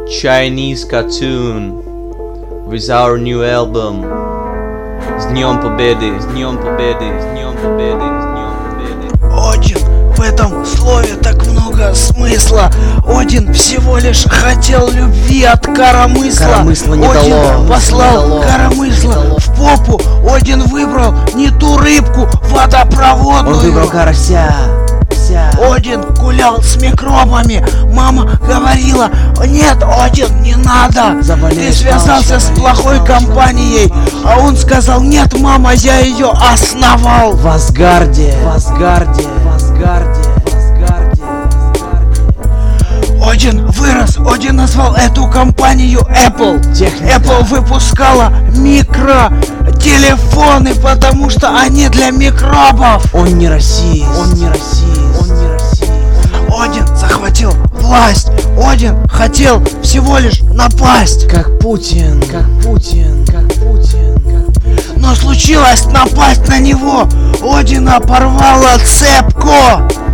Chinese cartoon with our new album. С Днем Победы, с Днем Победы, с Днем Победы, с Днем Победы. Один, в этом слове так много смысла. Один всего лишь хотел любви от коромысла. Коромысло не Один дало, послал не дало, коромысло не дало. в попу. Один выбрал не ту рыбку водопроводную. Он выбрал карася. Один гулял с микробами. Мама говорила: нет, Один, не надо. Заболеешь, Ты связался с плохой компанией. А он сказал: нет, мама, я ее основал. В Асгарде, в Асгарде, в Асгарде, в Асгарде, в Асгарде. Один вырос, Один назвал эту компанию Apple. Техника. Apple выпускала микротелефоны, потому что они для микробов. Он не расист, он не расист, он не расист. Один захватил власть. Один хотел всего лишь напасть. Как Путин, как Путин, как Путин, как Путин. Но случилось напасть на него. Одина порвала цепку.